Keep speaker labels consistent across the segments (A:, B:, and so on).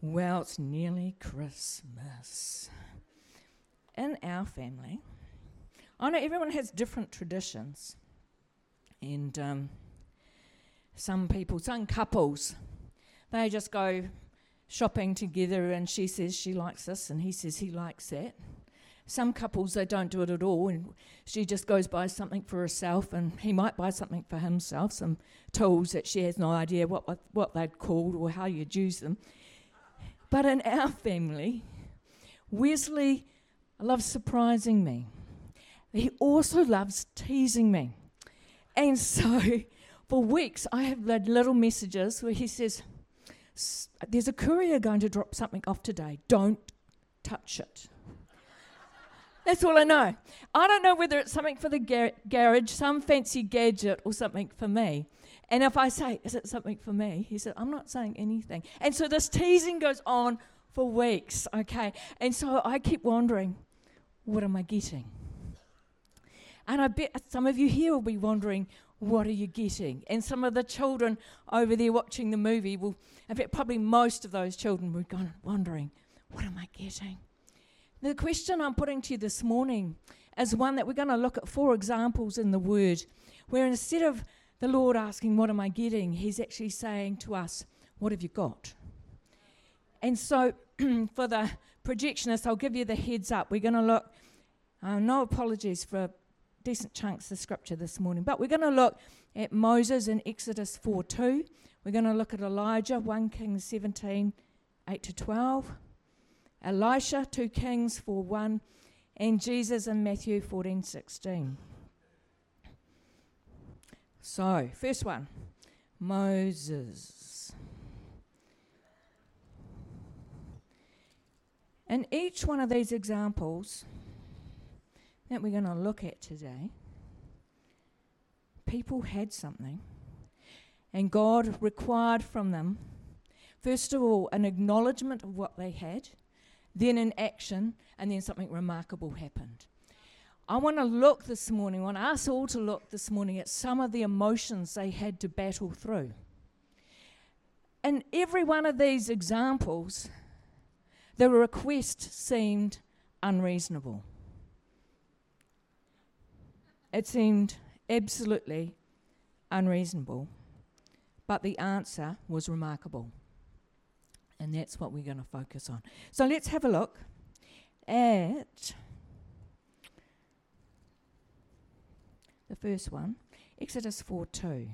A: Well, it's nearly Christmas. In our family, I know everyone has different traditions. And some couples, they just go shopping together and she says she likes this and he says he likes that. Some couples, they don't do it at all and she just goes buy something for herself and he might buy something for himself, some tools that she has no idea what they'd called or how you'd use them. But in our family, Wesley loves surprising me. He also loves teasing me. And so for weeks I have had little messages where he says, there's a courier going to drop something off today. Don't touch it. That's all I know. I don't know whether it's something for the garage, some fancy gadget or something for me. And if I say, is it something for me? He said, I'm not saying anything. And so this teasing goes on for weeks, okay? And so I keep wondering, what am I getting? And I bet some of you here will be wondering, what are you getting? And some of the children over there watching the movie will, in fact, probably most of those children will be wondering, what am I getting? The question I'm putting to you this morning is one that we're going to look at 4 examples in the Word, where instead of the Lord asking, what am I getting? He's actually saying to us, what have you got? And so for the projectionist, I'll give you the heads up. We're going to look, no apologies for decent chunks of scripture this morning, but we're going to look at Moses in Exodus 4:2. We're going to look at Elijah, 1 Kings 17, 8-12. Elisha, 2 Kings 4:1. And Jesus in Matthew 14:16. So, first one, Moses. In each one of these examples that we're going to look at today, people had something, and God required from them, first of all, an acknowledgement of what they had, then an action, and then something remarkable happened. I want to look this morning, I want us all to look this morning at some of the emotions they had to battle through. In every one of these examples, the request seemed unreasonable. It seemed absolutely unreasonable, but the answer was remarkable. And that's what we're going to focus on. So let's have a look at the first one, Exodus 4:2.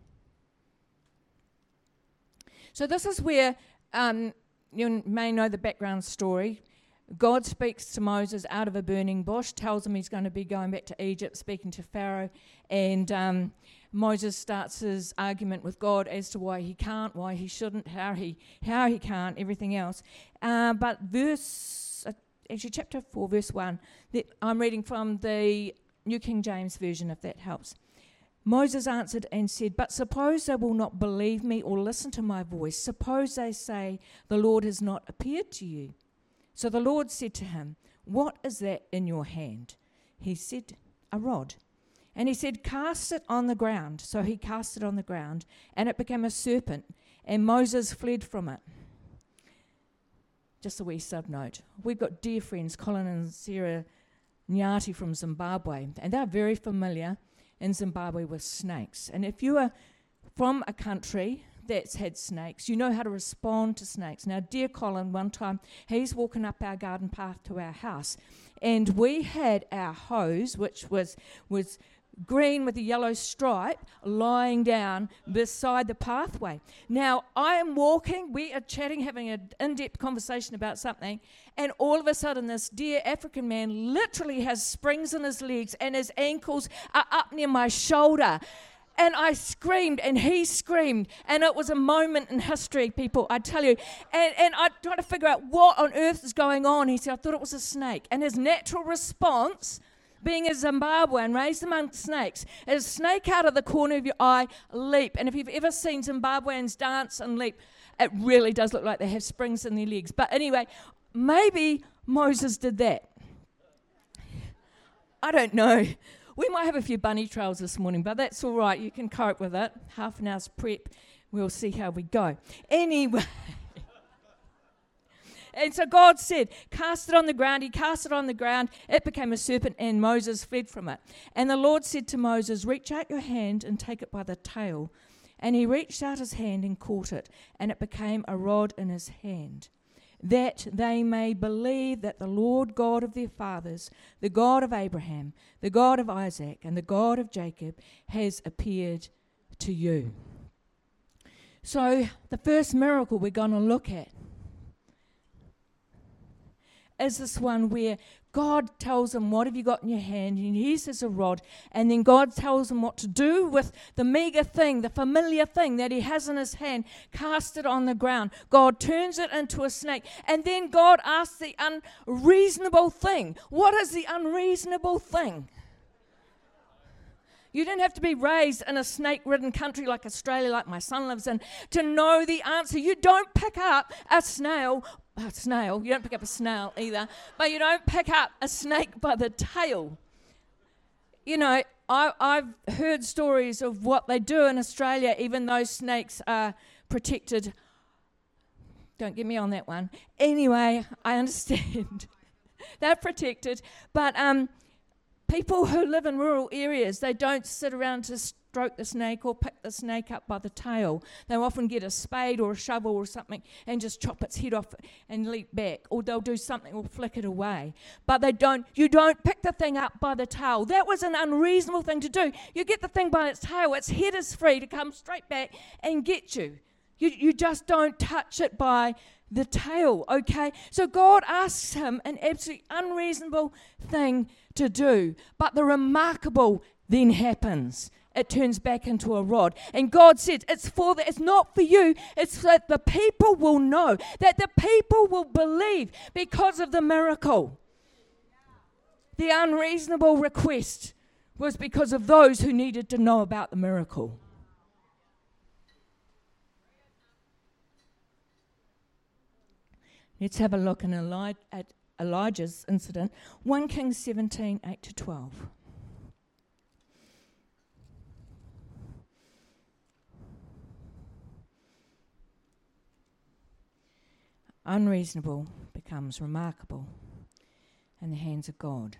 A: So this is where you may know the background story. God speaks to Moses out of a burning bush, tells him he's going to be going back to Egypt, speaking to Pharaoh, and Moses starts his argument with God as to why he can't, why he shouldn't, how he can't, everything else. But chapter 4, verse 1, I'm reading from the New King James Version, if that helps. Moses answered and said, but suppose they will not believe me or listen to my voice. Suppose they say, the Lord has not appeared to you. So the Lord said to him, what is that in your hand? He said, a rod. And he said, cast it on the ground. So he cast it on the ground, and it became a serpent, and Moses fled from it. Just a wee sub note. We've got dear friends, Colin and Sarah Nyati from Zimbabwe, and they're very familiar in Zimbabwe with snakes. And if you are from a country that's had snakes, you know how to respond to snakes. Now, dear Colin, one time, he's walking up our garden path to our house, and we had our hose, which was green with a yellow stripe, lying down beside the pathway. Now, I am walking, we are chatting, having an in-depth conversation about something, and all of a sudden this dear African man literally has springs in his legs and his ankles are up near my shoulder. And I screamed, and he screamed, and it was a moment in history, people, I tell you. And I tried to figure out what on earth is going on. He said, I thought it was a snake. And his natural response, being a Zimbabwean, raised among snakes, is snake out of the corner of your eye, leap. And if you've ever seen Zimbabweans dance and leap, it really does look like they have springs in their legs. But anyway, maybe Moses did that. I don't know. We might have a few bunny trails this morning, but that's all right. You can cope with it. Half an hour's prep. We'll see how we go. Anyway, And so God said, cast it on the ground. He cast it on the ground. It became a serpent, and Moses fled from it. And the Lord said to Moses, reach out your hand and take it by the tail. And he reached out his hand and caught it, and it became a rod in his hand, that they may believe that the Lord God of their fathers, the God of Abraham, the God of Isaac, and the God of Jacob, has appeared to you. So the first miracle we're going to look at is this one where God tells him, what have you got in your hand? And he says a rod. And then God tells him what to do with the meager thing, the familiar thing that he has in his hand. Cast it on the ground. God turns it into a snake. And then God asks the unreasonable thing. What is the unreasonable thing? You don't have to be raised in a snake-ridden country like Australia, like my son lives in, to know the answer. You don't pick up a snail. You don't pick up a snail either, but you don't pick up a snake by the tail. You know, I've heard stories of what they do in Australia, even though snakes are protected. Don't get me on that one. Anyway, I understand. They're protected, but people who live in rural areas, they don't sit around to stroke the snake or pick the snake up by the tail. They often get a spade or a shovel or something and just chop its head off and leap back, or they'll do something or flick it away. But you don't pick the thing up by the tail. That was an unreasonable thing to do. You get the thing by its tail, its head is free to come straight back and get you. You just don't touch it by the tail, okay? So God asks him an absolutely unreasonable thing to do, but the remarkable then happens. It turns back into a rod. And God said, it's not for you, it's that the people will know, that the people will believe because of the miracle. The unreasonable request was because of those who needed to know about the miracle. Let's have a look at Elijah's incident, 1 Kings 17, 8-12. Unreasonable becomes remarkable in the hands of God.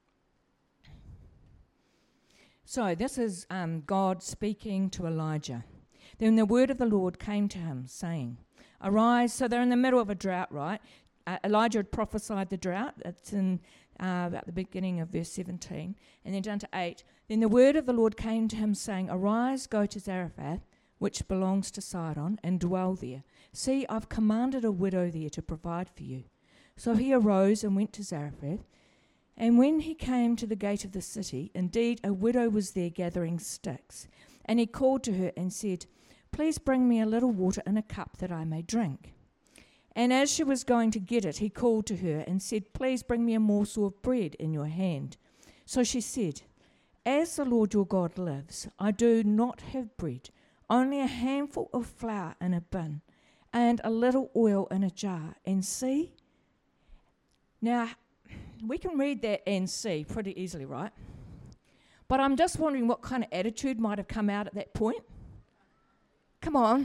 A: So this is God speaking to Elijah. Then the word of the Lord came to him, saying, arise. So they're in the middle of a drought, right? Elijah had prophesied the drought. It's in about the beginning of verse 17. And then down to 8. Then the word of the Lord came to him, saying, arise, go to Zarephath, which belongs to Sidon, and dwell there. See, I've commanded a widow there to provide for you. So he arose and went to Zarephath. And when he came to the gate of the city, indeed a widow was there gathering sticks. And he called to her and said, please bring me a little water in a cup that I may drink. And as she was going to get it, he called to her and said, please bring me a morsel of bread in your hand. So she said, as the Lord your God lives, I do not have bread, only a handful of flour in a bin, and a little oil in a jar. And see? Now, we can read that and see pretty easily, right? But I'm just wondering what kind of attitude might have come out at that point. Come on.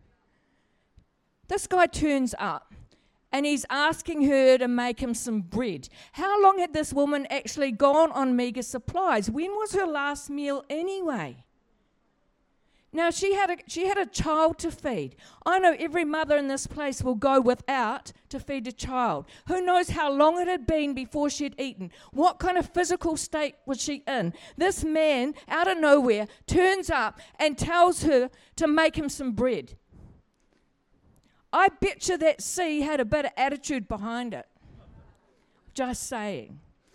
A: This guy turns up and he's asking her to make him some bread. How long had this woman actually gone on meager supplies? When was her last meal anyway? Now, she had a child to feed. I know every mother in this place will go without to feed a child. Who knows how long it had been before she'd eaten? What kind of physical state was she in? This man, out of nowhere, turns up and tells her to make him some bread. I bet you that C had a bit of attitude behind it. Just saying.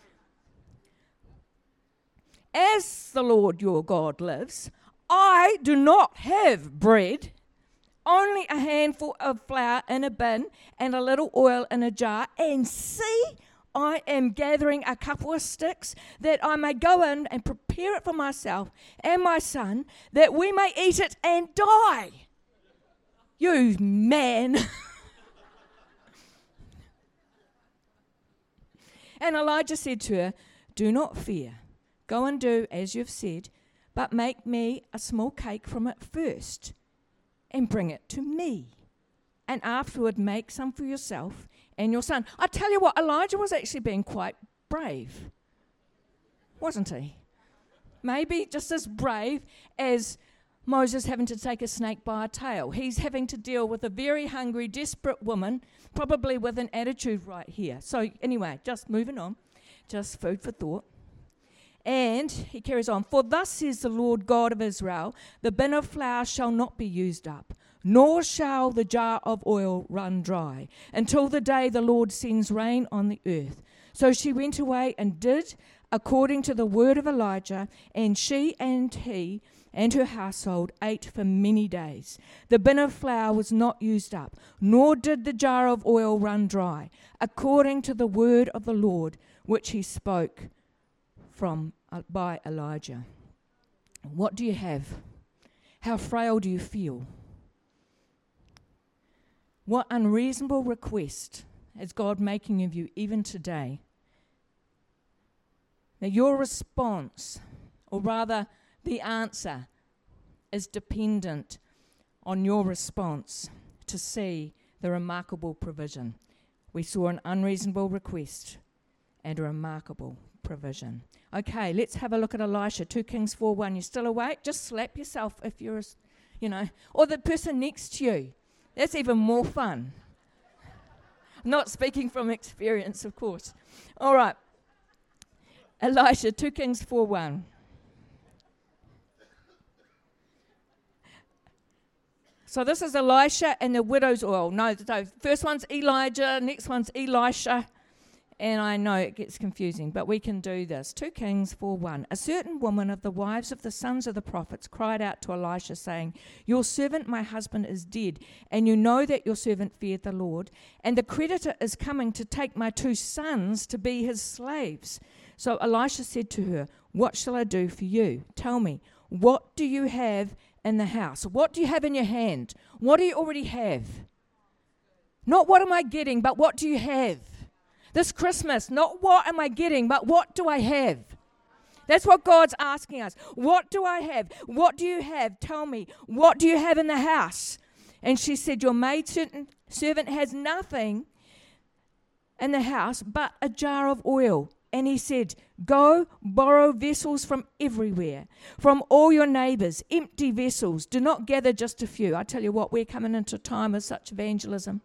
A: As the Lord your God lives, I do not have bread, only a handful of flour in a bin and a little oil in a jar. And see, I am gathering a couple of sticks that I may go in and prepare it for myself and my son, that we may eat it and die. You man. And Elijah said to her, do not fear. Go and do as you've said, but make me a small cake from it first and bring it to me. and afterward make some for yourself and your son. I tell you what, Elijah was actually being quite brave, wasn't he? Maybe just as brave as Moses having to take a snake by a tail. He's having to deal with a very hungry, desperate woman, probably with an attitude right here. So anyway, just moving on, just food for thought. And he carries on, for thus says the Lord God of Israel, the bin of flour shall not be used up, nor shall the jar of oil run dry, until the day the Lord sends rain on the earth. So she went away and did according to the word of Elijah, and she and he and her household ate for many days. The bin of flour was not used up, nor did the jar of oil run dry, according to the word of the Lord, which he spoke by Elijah. What do you have? How frail do you feel? What unreasonable request is God making of you even today? Now your response, or rather the answer, is dependent on your response to see the remarkable provision. We saw an unreasonable request and a remarkable provision. Okay, let's have a look at Elisha, 2 Kings 4:1. You still awake? Just slap yourself if you're, or the person next to you. That's even more fun. I'm not speaking from experience, of course. All right. Elisha, 2 Kings 4:1. So this is Elisha and the widow's oil. No, first one's Elijah, next one's Elisha. And I know it gets confusing, but we can do this. 2 Kings 4:1. A certain woman of the wives of the sons of the prophets cried out to Elisha, saying, your servant, my husband, is dead, and you know that your servant feared the Lord, and the creditor is coming to take my 2 sons to be his slaves. So Elisha said to her, what shall I do for you? Tell me, what do you have in the house? What do you have in your hand? What do you already have? Not what am I getting, but what do you have? This Christmas, not what am I getting, but what do I have? That's what God's asking us. What do I have? What do you have? Tell me, what do you have in the house? And she said, your maidservant has nothing in the house but a jar of oil. And he said, go borrow vessels from everywhere, from all your neighbors, empty vessels. Do not gather just a few. I tell you what, we're coming into a time of such evangelism.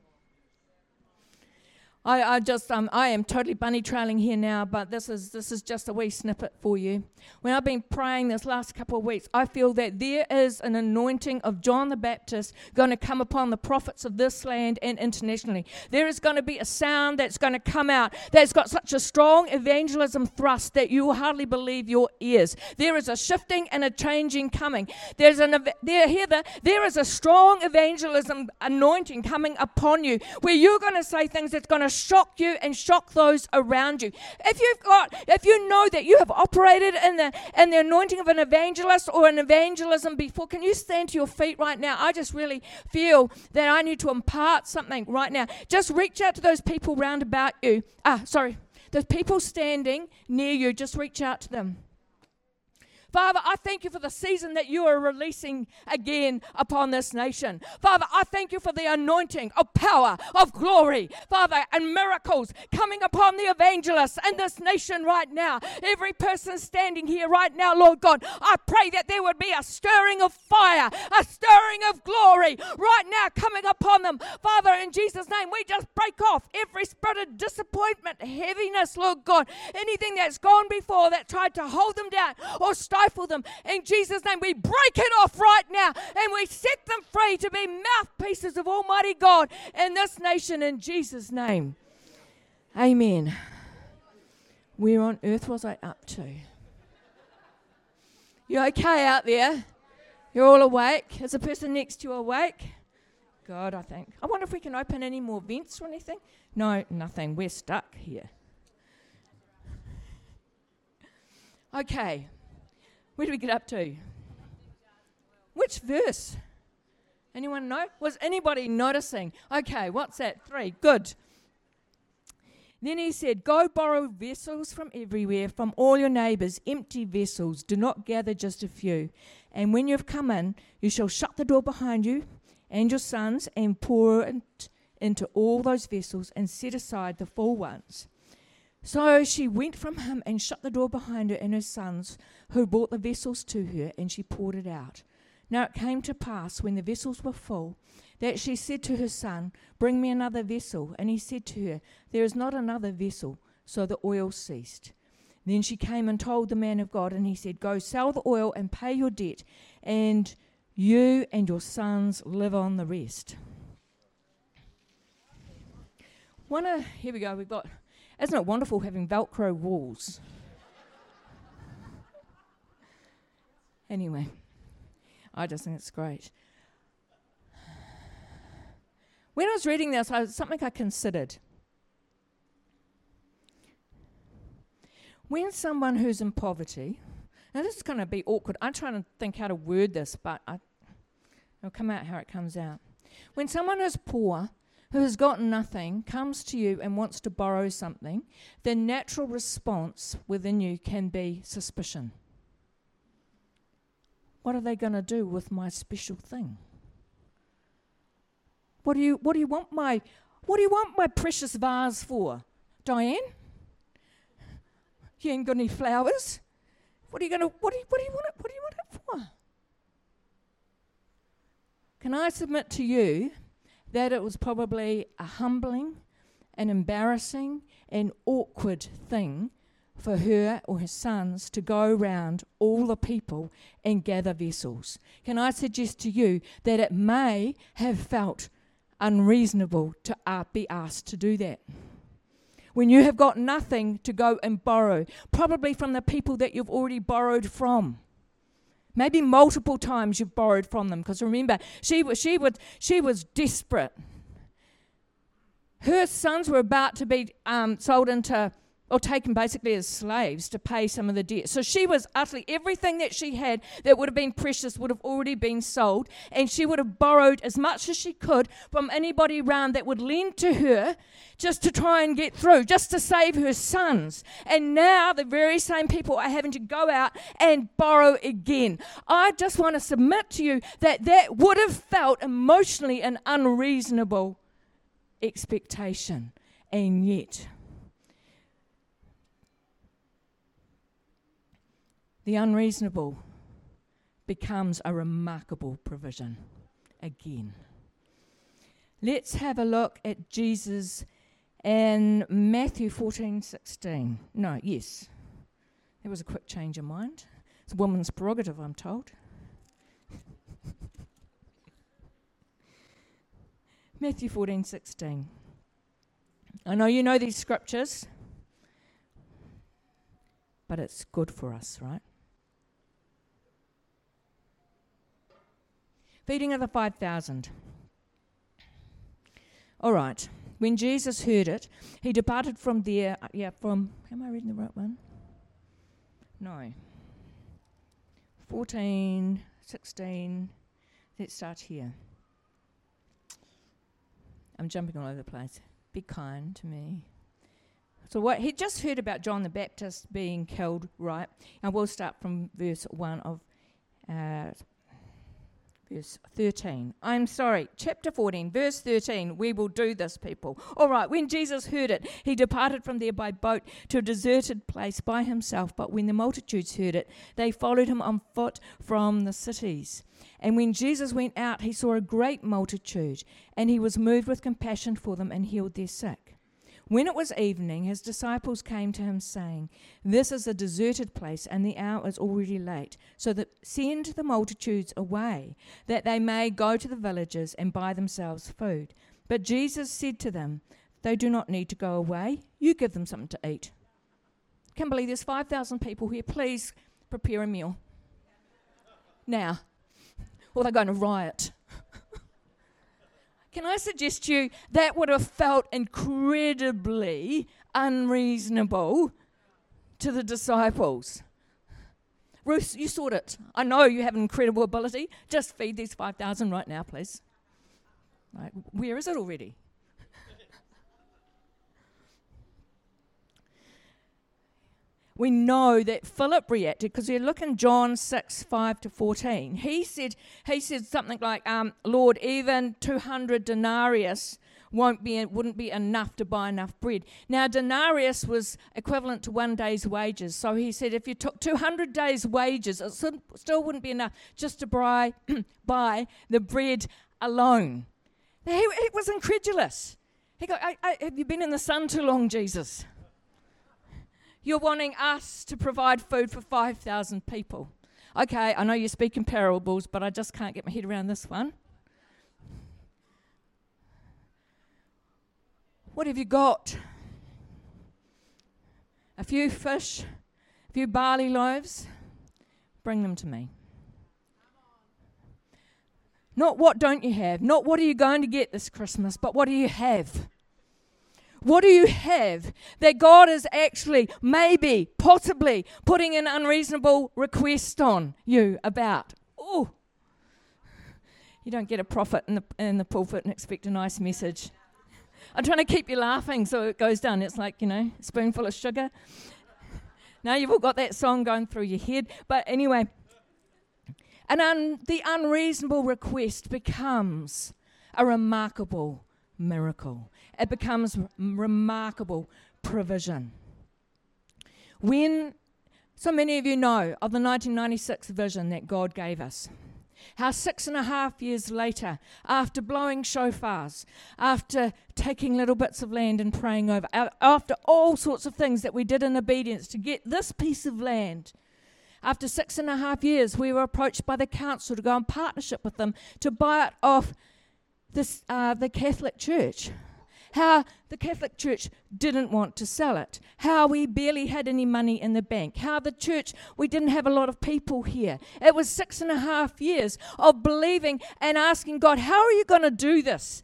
A: I am totally bunny trailing here now, but this is just a wee snippet for you. When I've been praying this last couple of weeks, I feel that there is an anointing of John the Baptist going to come upon the prophets of this land and internationally. There is going to be a sound that's going to come out that's got such a strong evangelism thrust that you will hardly believe your ears. There is a shifting and a changing coming. There is a strong evangelism anointing coming upon you where you're going to say things that's going to shock you and shock those around you. If you know that you have operated in the anointing of an evangelist or an evangelism before, can you stand to your feet right now? I just really feel that I need to impart something right now. Just reach out to those people round about you. Those people standing near you, just reach out to them. Father, I thank you for the season that you are releasing again upon this nation. Father, I thank you for the anointing of power, of glory, Father, and miracles coming upon the evangelists in this nation right now. Every person standing here right now, Lord God, I pray that there would be a stirring of fire, a stirring of glory right now coming upon them. Father, in Jesus' name, we just break off every spirit of disappointment, heaviness, Lord God, anything that's gone before that tried to hold them down or stifle them. In Jesus' name, we break it off right now and we set them free to be mouthpieces of Almighty God in this nation in Jesus' name. Amen. Where on earth was I up to? You okay out there? You're all awake? Is the person next to you awake? God, I think. I wonder if we can open any more vents or anything. No, nothing. We're stuck here. Okay. Where did we get up to? Which verse? Anyone know? Was anybody noticing? Okay, what's that? 3. Good. Then he said, go borrow vessels from everywhere, from all your neighbors, empty vessels. Do not gather just a few. And when you've come in, you shall shut the door behind you and your sons, and pour it into all those vessels, and set aside the full ones. So she went from him and shut the door behind her and her sons, who brought the vessels to her, and she poured it out. Now it came to pass, when the vessels were full, that she said to her son, "Bring me another vessel." And he said to her, "There is not another vessel." So the oil ceased. Then she came and told the man of God, and he said, "Go sell the oil and pay your debt, and you and your sons live on the rest." Here we go. Isn't it wonderful having Velcro walls? Anyway, I just think it's great. When I was reading this, something I considered. When someone who's in poverty, now this is going to be awkward. I'm trying to think how to word this, but it'll come out how it comes out. When someone who's poor, who has got nothing, comes to you and wants to borrow something, the natural response within you can be suspicion. What are they going to do with my special thing? What do you want my precious vase for, Diane? You ain't got any flowers. What do you want it for? Can I submit to you that it was probably a humbling, an embarrassing, and awkward thing for her or her sons to go around all the people and gather vessels? Can I suggest to you that it may have felt unreasonable to be asked to do that? When you have got nothing to go and borrow, probably from the people that you've already borrowed from. Maybe multiple times you've borrowed from them, because remember, she was desperate. Her sons were about to be sold into, or taken basically as slaves to pay some of the debt. So she was utterly, everything that she had that would have been precious would have already been sold, and she would have borrowed as much as she could from anybody around that would lend to her just to try and get through, just to save her sons. And now the very same people are having to go out and borrow again. I just want to submit to you that would have felt emotionally an unreasonable expectation, and yet the unreasonable becomes a remarkable provision again. Let's have a look at Jesus in Matthew 14:16. No, yes. There was a quick change of mind. It's a woman's prerogative, I'm told. Matthew 14:16. I know you know these scriptures, but it's good for us, right? Feeding of the 5,000. All right. When Jesus heard it, he departed from there. Am I reading the right one? No. 14:16. Let's start here. I'm jumping all over the place. Be kind to me. So what he just heard about John the Baptist being killed, right? And we'll start from verse 1 of verse 13. Chapter 14, verse 13. We will do this, people. All right, when Jesus heard it, he departed from there by boat to a deserted place by himself. But when the multitudes heard it, they followed him on foot from the cities. And when Jesus went out, he saw a great multitude, and he was moved with compassion for them and healed their sick. When it was evening, his disciples came to him, saying, "This is a deserted place, and the hour is already late. So that send the multitudes away, that they may go to the villages and buy themselves food." But Jesus said to them, "They do not need to go away. You give them something to eat." Can't believe there's 5,000 people here. Please prepare a meal now, or they're going to riot. Can I suggest to you that would have felt incredibly unreasonable to the disciples? Ruth, you sort it. I know you have an incredible ability. Just feed these 5,000 right now, please. Right, where is it already? we know that Philip reacted, because you look in John 6:5-14. He said something like, Lord, even 200 denarius wouldn't be enough to buy enough bread. Now, denarius was equivalent to 1 day's wages. So he said if you took 200 days' wages, it still wouldn't be enough just to buy the bread alone. Now, he was incredulous. He goes, have you been in the sun too long, Jesus? You're wanting us to provide food for 5,000 people. Okay, I know you speak in parables, but I just can't get my head around this one. What have you got? A few fish, a few barley loaves? Bring them to me. Not what don't you have, not what are you going to get this Christmas, but what do you have? What do you have that God is actually, maybe, possibly, putting an unreasonable request on you about? Oh, you don't get a prophet in the pulpit and expect a nice message. I'm trying to keep you laughing so it goes down. It's like, a spoonful of sugar. Now you've all got that song going through your head. But anyway, the unreasonable request becomes a remarkable miracle. It becomes remarkable provision. So many of you know of the 1996 vision that God gave us. How 6.5 years later, after blowing shofars, after taking little bits of land and praying over, after all sorts of things that we did in obedience to get this piece of land, after 6.5 years, we were approached by the council to go in partnership with them to buy it off the Catholic Church. How the Catholic Church didn't want to sell it. How we barely had any money in the bank. How the church, we didn't have a lot of people here. It was 6.5 years of believing and asking God, how are you going to do this?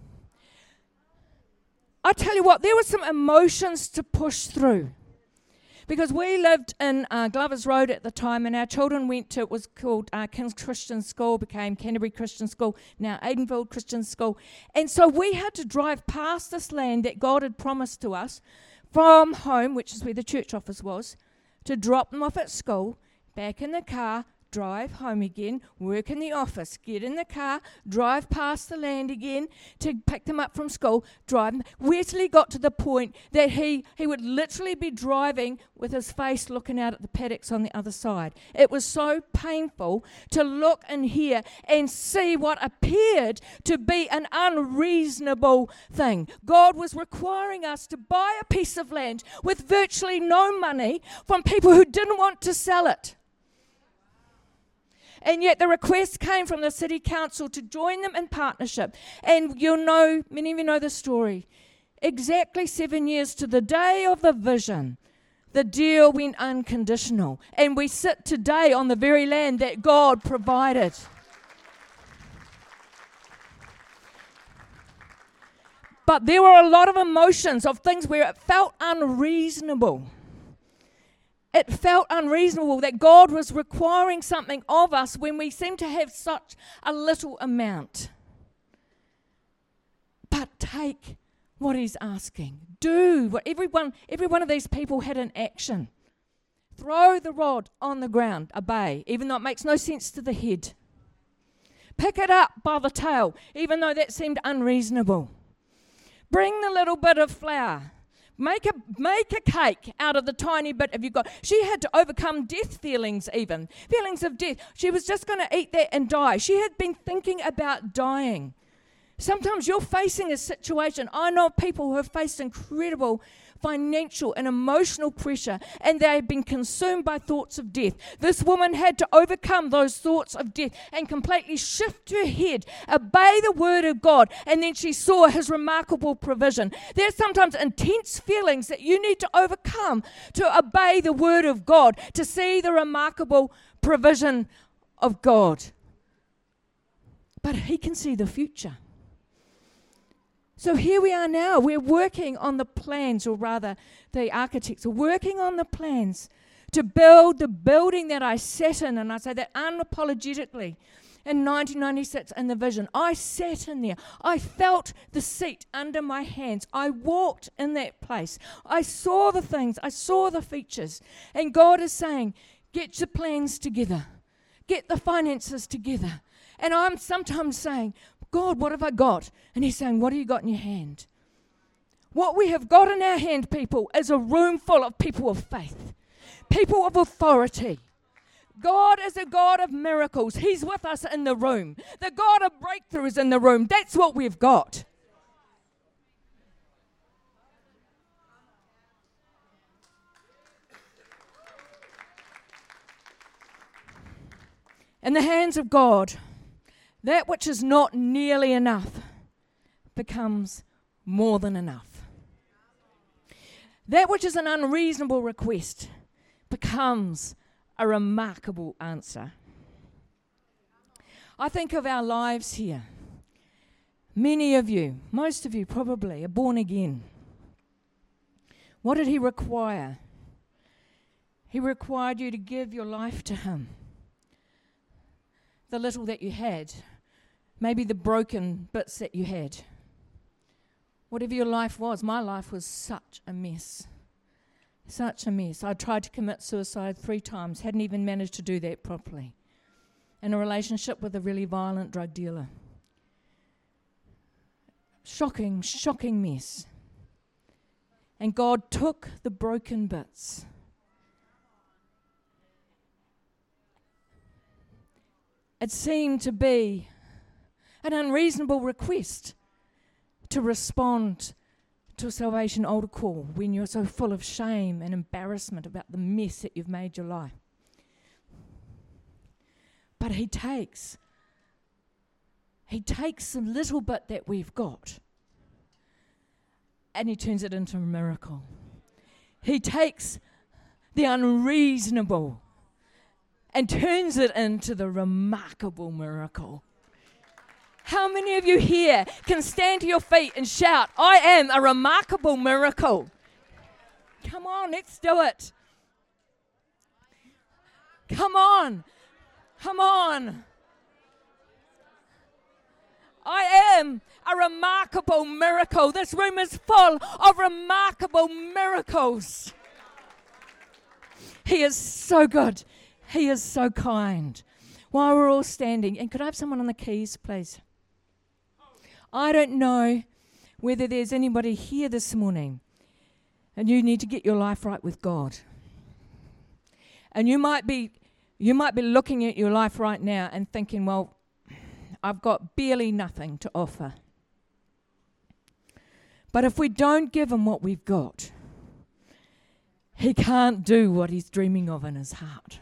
A: I tell you what, there were some emotions to push through. Because we lived in Glover's Road at the time, and our children went to, it was called King's Christian School, became Canterbury Christian School, now Aidenville Christian School. And so we had to drive past this land that God had promised to us from home, which is where the church office was, to drop them off at school, back in the car, drive home again, work in the office, get in the car, drive past the land again to pick them up from school, drive them. Wesley got to the point that he would literally be driving with his face looking out at the paddocks on the other side. It was so painful to look and hear and see what appeared to be an unreasonable thing. God was requiring us to buy a piece of land with virtually no money from people who didn't want to sell it. And yet the request came from the city council to join them in partnership. And many of you know the story. Exactly 7 years to the day of the vision, the deal went unconditional. And we sit today on the very land that God provided. But there were a lot of emotions of things where it felt unreasonable. It felt unreasonable that God was requiring something of us when we seem to have such a little amount. But take what he's asking. Do what every one of these people had an action. Throw the rod on the ground, obey, even though it makes no sense to the head. Pick it up by the tail, even though that seemed unreasonable. Bring the little bit of flour. Make a cake out of the tiny bit you've got. She had to overcome death feelings even. Feelings of death. She was just going to eat that and die. She had been thinking about dying. Sometimes you're facing a situation. I know people who have faced incredible financial and emotional pressure, and they have been consumed by thoughts of death. This woman had to overcome those thoughts of death and completely shift her head, obey the word of God, and then she saw his remarkable provision. There's sometimes intense feelings that you need to overcome to obey the word of God, to see the remarkable provision of God. But he can see the future. So here we are now. We're working on the plans, or rather the architects are working on the plans to build the building that I sat in, and I say that unapologetically. in 1996 in the vision. I sat in there. I felt the seat under my hands. I walked in that place. I saw the things. I saw the features. And God is saying, get your plans together. Get the finances together. And I'm sometimes saying, God, what have I got? And He's saying, what have you got in your hand? What we have got in our hand, people, is a room full of people of faith, people of authority. God is a God of miracles. He's with us in the room. The God of breakthroughs in the room. That's what we've got. In the hands of God, that which is not nearly enough becomes more than enough. That which is an unreasonable request becomes a remarkable answer. I think of our lives here. Many of you, most of you probably, are born again. What did He require? He required you to give your life to Him. The little that you had, maybe the broken bits that you had. Whatever your life was, my life was such a mess. Such a mess. I tried to commit suicide 3 times, hadn't even managed to do that properly. In a relationship with a really violent drug dealer. Shocking, shocking mess. And God took the broken bits. It seemed to be an unreasonable request to respond to a salvation altar call when you're so full of shame and embarrassment about the mess that you've made your life. But He takes the little bit that we've got and He turns it into a miracle. He takes the unreasonable and turns it into the remarkable miracle. How many of you here can stand to your feet and shout, I am a remarkable miracle? Come on, let's do it. Come on. Come on. I am a remarkable miracle. This room is full of remarkable miracles. He is so good. He is so kind. While we're all standing, and could I have someone on the keys, please? I don't know whether there's anybody here this morning and you need to get your life right with God. And you might be looking at your life right now and thinking, well, I've got barely nothing to offer. But if we don't give Him what we've got, He can't do what He's dreaming of in His heart.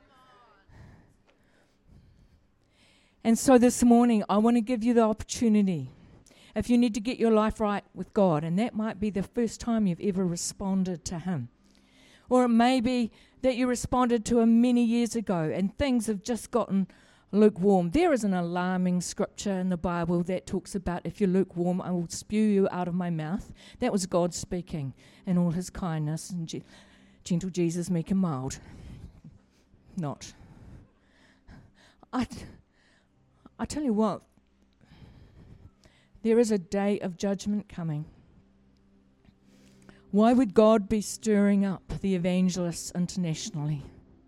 A: And so this morning, I want to give you the opportunity, if you need to get your life right with God, and that might be the first time you've ever responded to Him. Or it may be that you responded to Him many years ago and things have just gotten lukewarm. There is an alarming scripture in the Bible that talks about, if you're lukewarm, I will spew you out of my mouth. That was God speaking in all His kindness and gentle Jesus, meek and mild. Not. I tell you what, there is a day of judgment coming. Why would God be stirring up the evangelists internationally?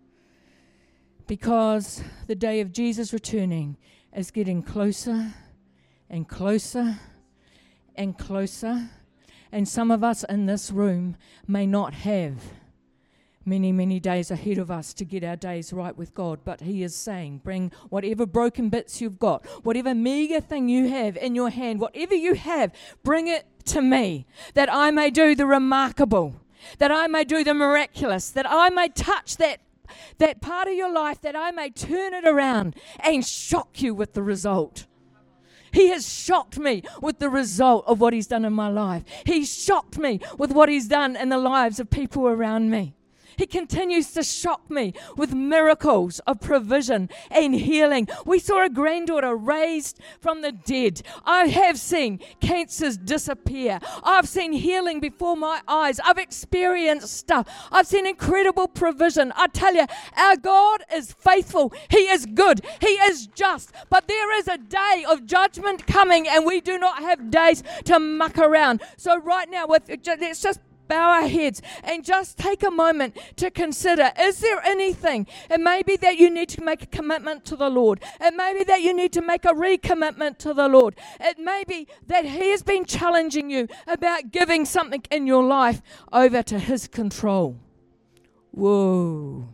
A: Because the day of Jesus returning is getting closer and closer and closer. And some of us in this room may not have many, many days ahead of us to get our days right with God. But He is saying, bring whatever broken bits you've got, whatever meager thing you have in your hand, whatever you have, bring it to me, that I may do the remarkable, that I may do the miraculous, that I may touch that part of your life, that I may turn it around and shock you with the result. He has shocked me with the result of what He's done in my life. He's shocked me with what He's done in the lives of people around me. He continues to shock me with miracles of provision and healing. We saw a granddaughter raised from the dead. I have seen cancers disappear. I've seen healing before my eyes. I've experienced stuff. I've seen incredible provision. I tell you, our God is faithful. He is good. He is just. But there is a day of judgment coming, and we do not have days to muck around. So right now, let's just bow our heads and just take a moment to consider, is there anything? It may be that you need to make a commitment to the Lord. It may be that you need to make a recommitment to the Lord. It may be that He has been challenging you about giving something in your life over to His control. Whoa.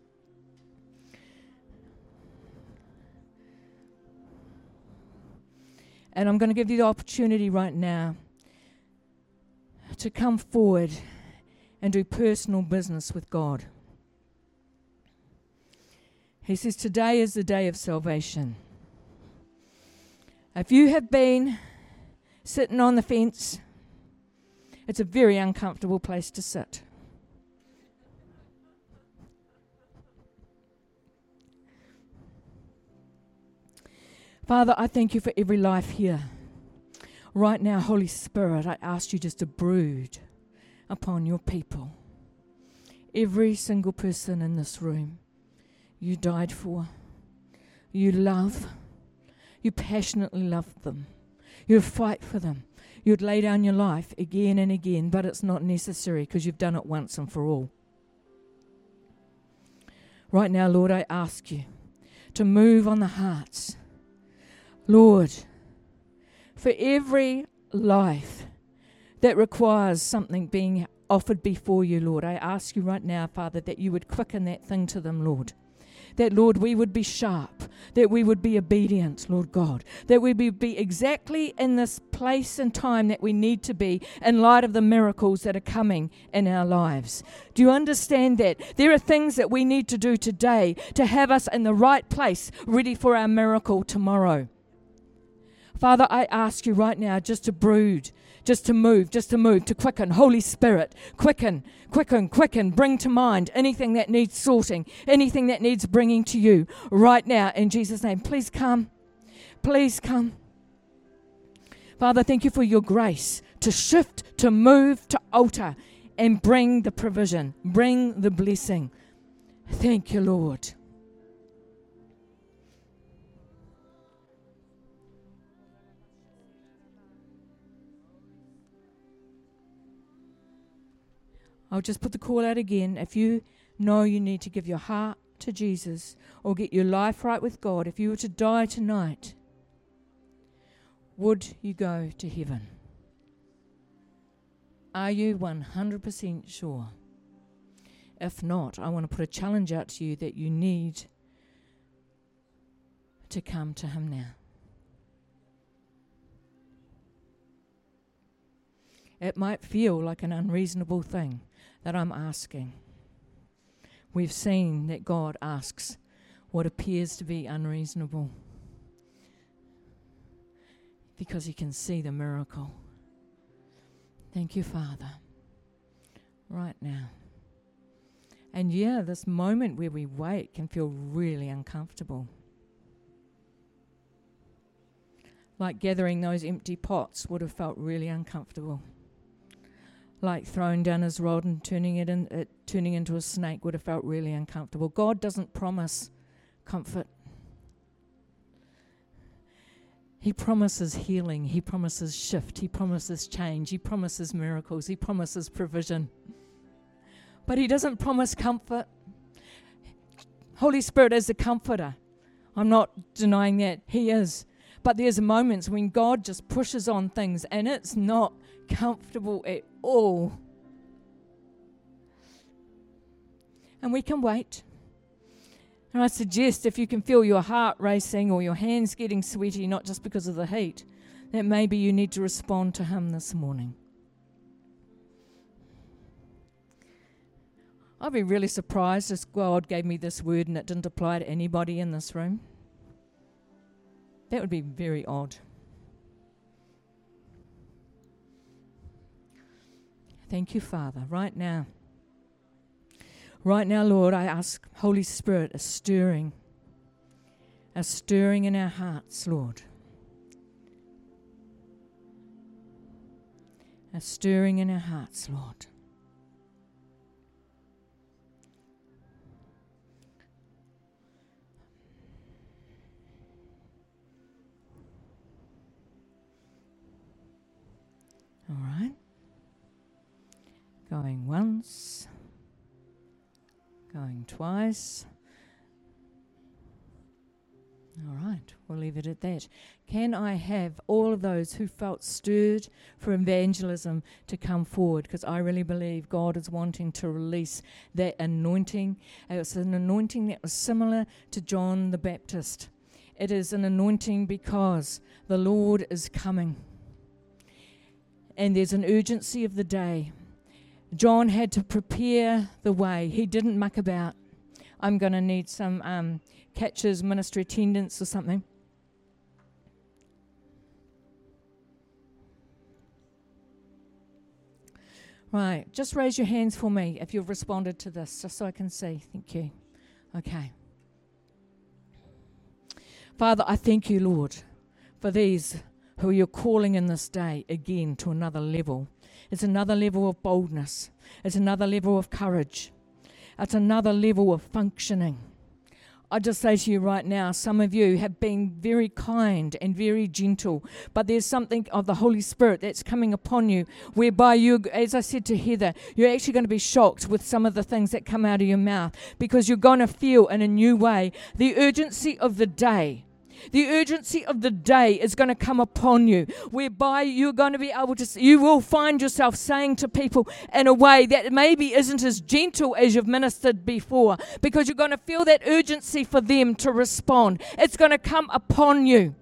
A: And I'm going to give you the opportunity right now to come forward and do personal business with God. He says today is the day of salvation. If you have been sitting on the fence, it's a very uncomfortable place to sit. Father, I thank you for every life here. Right now, Holy Spirit, I ask you just to brood upon your people. Every single person in this room, you died for. You love. You passionately love them. You fight for them. You'd lay down your life again and again, but it's not necessary because you've done it once and for all. Right now, Lord, I ask you to move on the hearts. Lord, for every life that requires something being offered before you, Lord, I ask you right now, Father, that you would quicken that thing to them, Lord. That, Lord, we would be sharp, that we would be obedient, Lord God, that we would be exactly in this place and time that we need to be in light of the miracles that are coming in our lives. Do you understand that? There are things that we need to do today to have us in the right place, ready for our miracle tomorrow. Father, I ask you right now just to brood, just to move, to quicken. Holy Spirit, quicken, bring to mind anything that needs sorting, anything that needs bringing to you right now in Jesus' name. Please come. Father, thank you for your grace to shift, to move, to alter, and bring the provision, bring the blessing. Thank you, Lord. I'll just put the call out again. If you know you need to give your heart to Jesus or get your life right with God, if you were to die tonight, would you go to heaven? Are you 100% sure? If not, I want to put a challenge out to you that you need to come to Him now. It might feel like an unreasonable thing that I'm asking. We've seen that God asks what appears to be unreasonable because He can see the miracle. Thank you, Father, right now. And yeah, this moment where we wait can feel really uncomfortable. Like gathering those empty pots would have felt really uncomfortable. Like throwing down his rod and turning into a snake would have felt really uncomfortable. God doesn't promise comfort. He promises healing. He promises shift. He promises change. He promises miracles. He promises provision. But He doesn't promise comfort. Holy Spirit is a comforter. I'm not denying that. He is. But there's moments when God just pushes on things and it's not comfortable at all. And we can wait. And I suggest if you can feel your heart racing or your hands getting sweaty, not just because of the heat, that maybe you need to respond to Him this morning. I'd be really surprised if God gave me this word and it didn't apply to anybody in this room. That would be very odd. Thank you, Father, right now. Right now, Lord, I ask, Holy Spirit, a stirring in our hearts, Lord. A stirring in our hearts, Lord. All right. Going once. Going twice. All right, we'll leave it at that. Can I have all of those who felt stirred for evangelism to come forward? Because I really believe God is wanting to release that anointing. It's an anointing that was similar to John the Baptist. It is an anointing because the Lord is coming. And there's an urgency of the day. John had to prepare the way. He didn't muck about. I'm going to need some catchers, ministry attendants or something. Right, just raise your hands for me if you've responded to this, just so I can see. Thank you. Okay. Father, I thank you, Lord, for these who you're calling in this day again to another level. It's another level of boldness. It's another level of courage. It's another level of functioning. I just say to you right now, some of you have been very kind and very gentle, but there's something of the Holy Spirit that's coming upon you, whereby you, as I said to Heather, you're actually going to be shocked with some of the things that come out of your mouth, because you're going to feel in a new way the urgency of the day. The urgency of the day is going to come upon you, whereby you're going to be able to, you will find yourself saying to people in a way that maybe isn't as gentle as you've ministered before, because you're going to feel that urgency for them to respond. It's going to come upon you.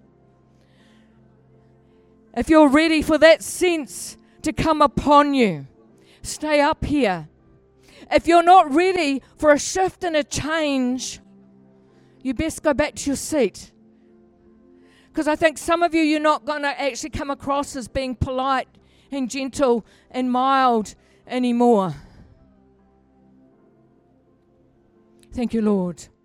A: If you're ready for that sense to come upon you, stay up here. If you're not ready for a shift and a change, you best go back to your seat. Because I think some of you, you're not going to actually come across as being polite and gentle and mild anymore. Thank you, Lord.